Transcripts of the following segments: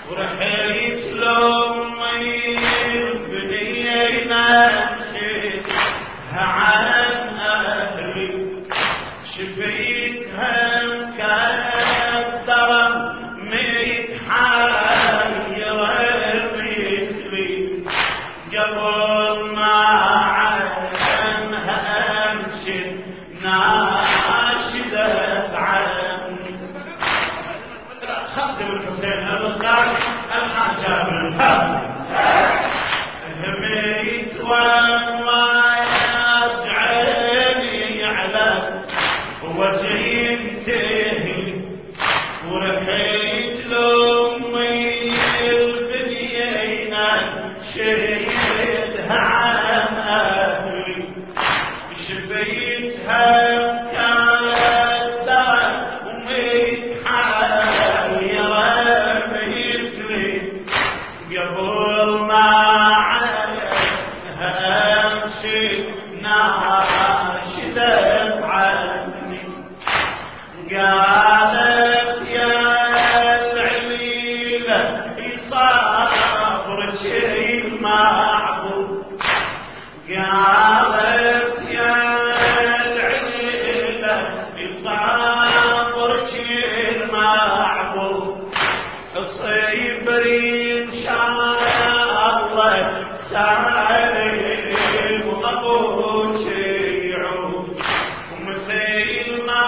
ورحيت لأمي بنينا عن أهلي شفيتها مكدرة متحيرة مثلي قبل ما عنها أمشي ناشدت عني. خدم الحسين الأستاذ الحاج بن الفاضل هميت والله يرجعني على وجهي انتهي ورحيت لأمي البنينا شهيدها عن أهلي شفيتها قالت يا العليلة صبرك المعبود قالت يا العليلة صبرك المعبود صبري إن شاء الله سالم وأبوك يعود ومثل ما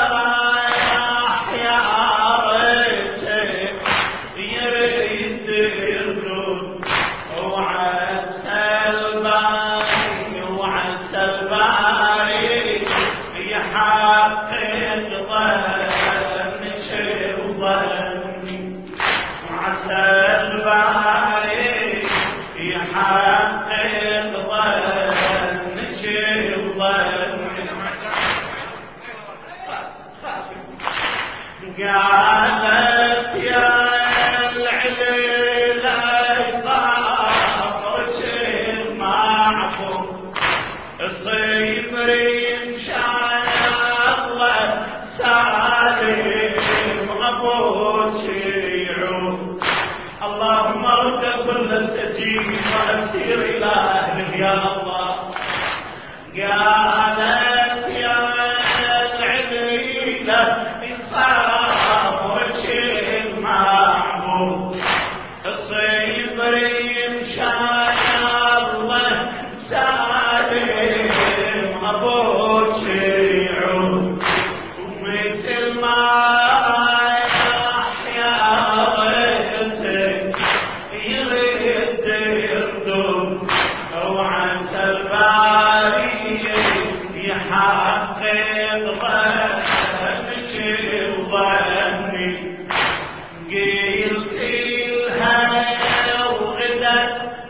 قالت يا العليلة صبرك المعفو صبري إن شاء الله سالم أبوك يعود. اللهم رد كل السجين وأسير إلى أهله يا الله. قالت يا العليلة صبرك المعبود صبري إن شاء الله سالم أبوك يعود ومثل ما يحيى ريتك يرد يردون وعسى الباري يحقق ظني قلت لها وغدا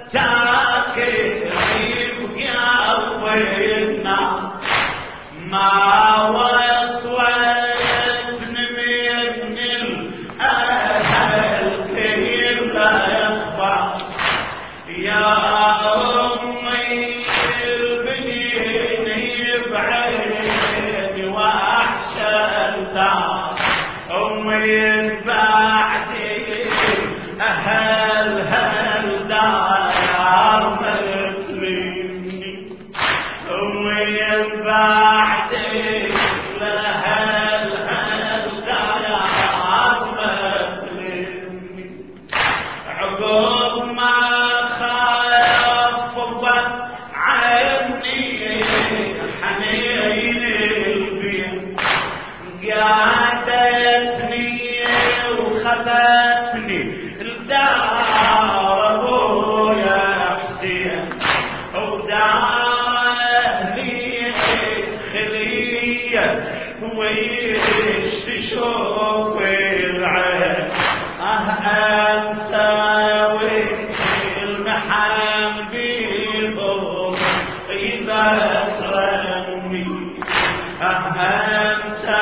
تاكل بقلبنا ما وصلت من الأهل كيف يخبر يا أمي البنين بعيني وأحشلتها أمي بعدي أهلها الدار مثلي أمي بعدي لأهلها الدار مثلي عقب ما خففت عني حنين البيت قعدتني وخذتني الدار ابويا حسين ودار اهلي خليه ويشتي شوف العين انساوي المحام بيهم اذا ترمي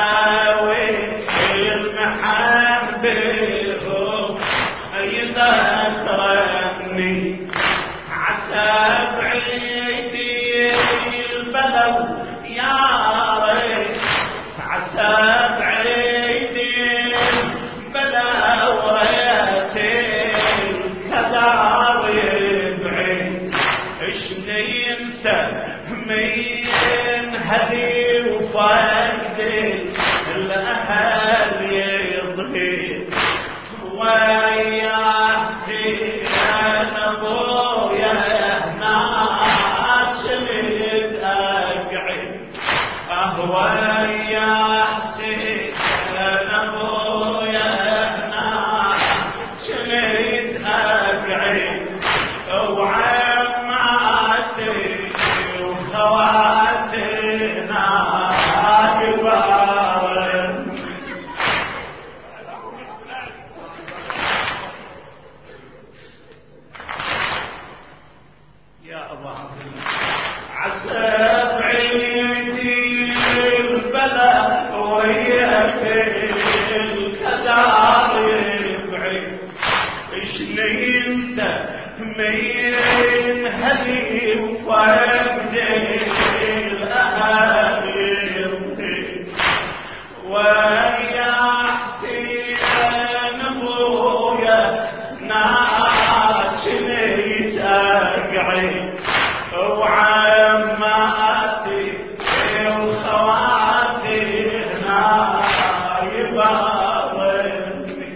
انساوي المحام بيهم اذا انت من هدي وفقد الاهالي ويا حسين ابويا ناشني تقعي وعماتي وخواتي هنا يبارني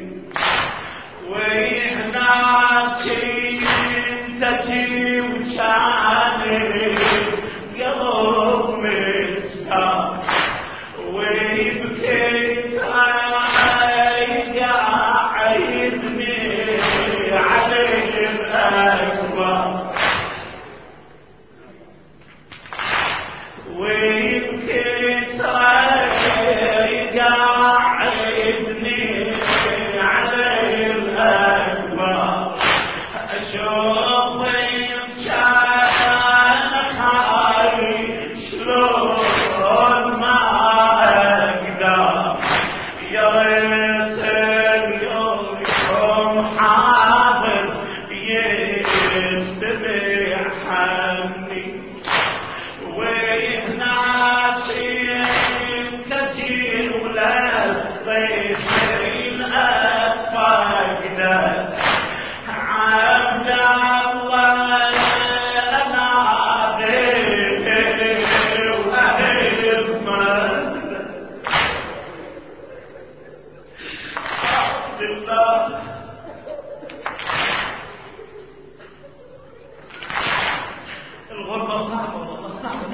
وهناك انت تجي وشاني قلب مسكر ويبكيت قاعدني عليه الأكبر ويبكيت قاعدني عليه الأكبر أشوف كان خايف شلون ما يا ريت اليوم حاضر يستمع حني وهناك كثير ولا طيف الأفاقدة عبد الله أنا ذيب وأهل الله الغربة صعبة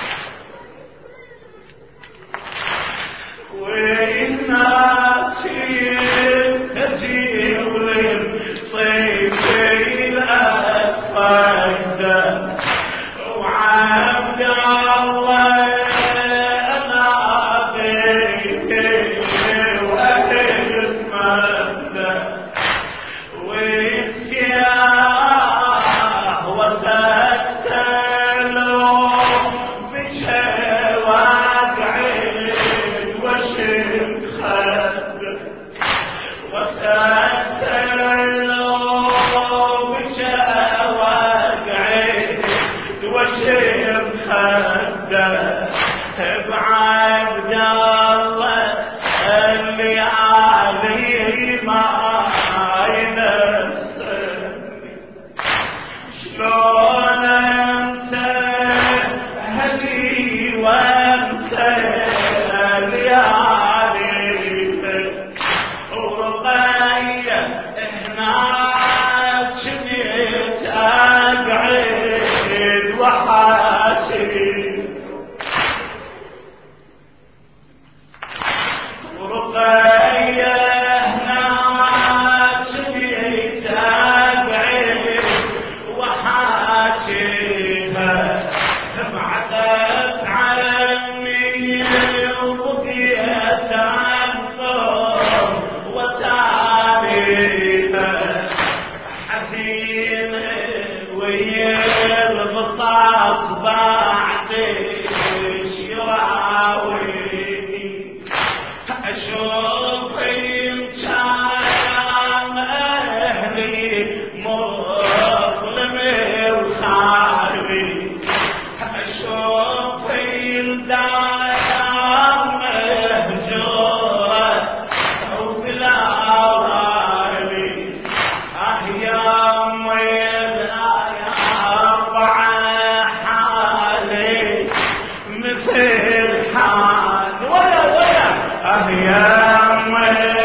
والناس تجي وللصيف الأسفل وعبد الله أنا ذيب وأهل المنزل والسياح وتستلوا بشواق عين وشم خد وتستلوا بشواق عين وشم خد بعبد الله الليالي ما ينسني شلون انت هدي وانت لياليك ورقية هناك شنيت اقعد وحاسب ورقية هناك شنيت اقعد وحاسبها بعدت عني وبقيت انظر وتاريخها حزين ويا البساط بعد يراويني اشوف امكان اهلي مظلم وخاربي اشوف الدار مهجوره وبلا غالي ايام ويا اربعه حالي مثل حال ولا ايام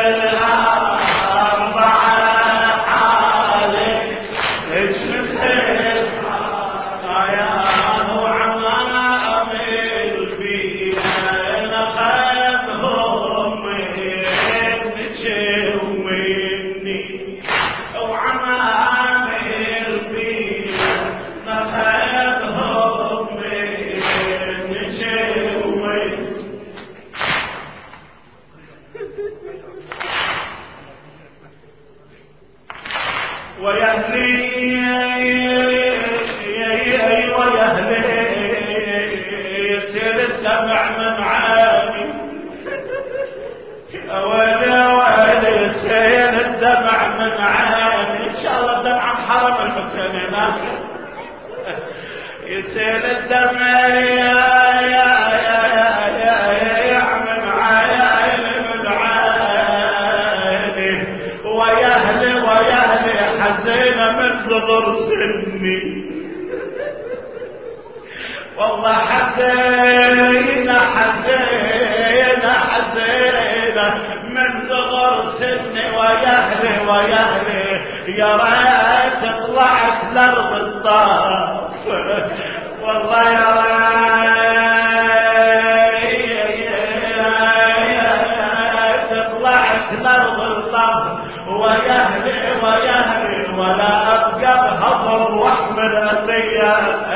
الاربعه حالي مثل حال يا وعمامل فيها نخذهم مني وعمامل فيها نخذهم مني ويهلي يصير الدمع من عيني ويلي يصير الدمع من عيني شاء الله بدمع حرم الحسين هناك يسيل الدمع يعمل عيال من عيني ويهلي حزينة من صغر سني والله حزينة من صغر سني ويهلي يا ريت طلعت لأرض الطاف والله يا ريت طلعت لأرض الطاف ويهلي ولا أبقى بهضر واحمل أذية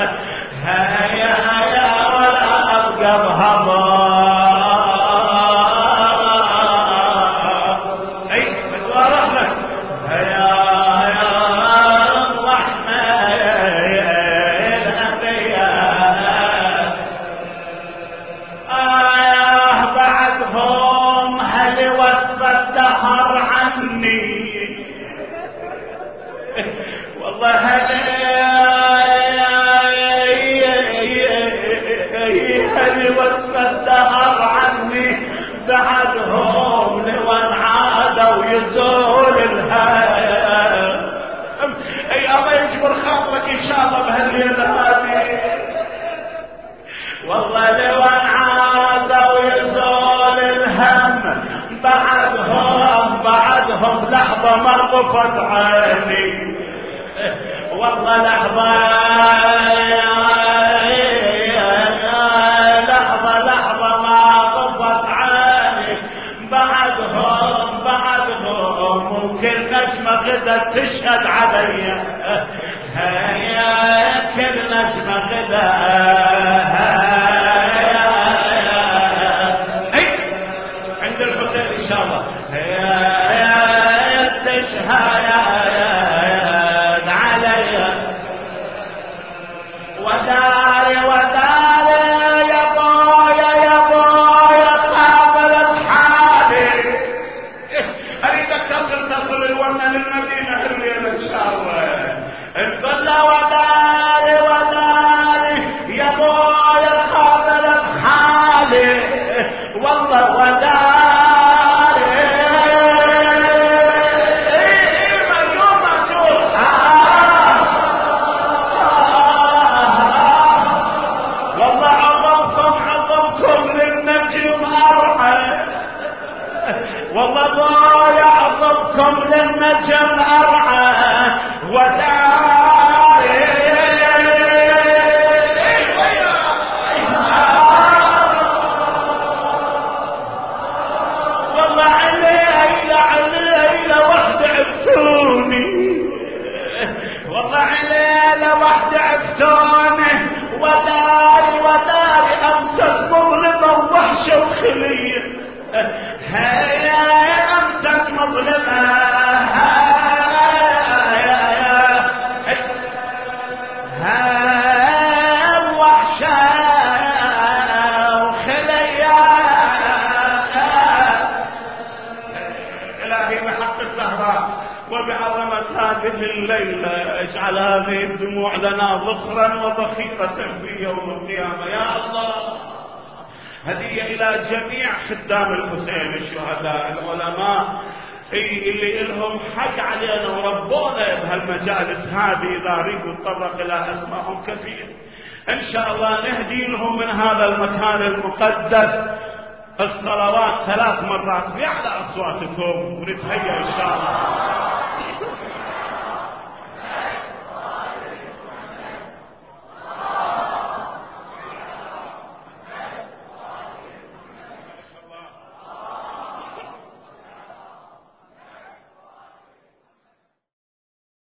هيا ولا أبقى بهضر بعدهم لوان عادوا يزول الهام اي الله يجبر خاطرك ان شاء الله بهالليله هذه والله لوان عادوا يزول الهم بعدهم لحظه ما طفت عيني والله لحظه ما طفت عيني بعدهم وكل نجمة غدا تشهد عليا هيا كل نجمة غدا عند الحسين ان شاء الله هيا تشهد عليا وداري يا بايا قابل بحالي اريدك تصل الونة للمدينة الليلة ان شاء الله انظل وداري يا بايا قابل بحالي والله وداري والله ضايع ضبكم للنجم أرعى وداري والله عليلة واحدة عفتوني والله عليلة واحدة عفتوني وداري أمسك مظلمة ووحشة وخلية هيا أمسك مظلمة وحشة وخلية إلهي بحق الزهراء وبعظمة هذه الليلة اجعل هذه الدموع لنا ذخرا وذخيرة في يوم القيامة يا الله هدية إلى جميع خدام الحسين الشهداء العلماء اللي لهم حق علينا وربونا بهالمجالس هذه إذا أريد أتطرق إلى أسمائهم كثير إن شاء الله نهدي لهم من هذا المكان المقدس الصلوات 3 مرات بأعلى أصواتكم ونتهيأ إن شاء الله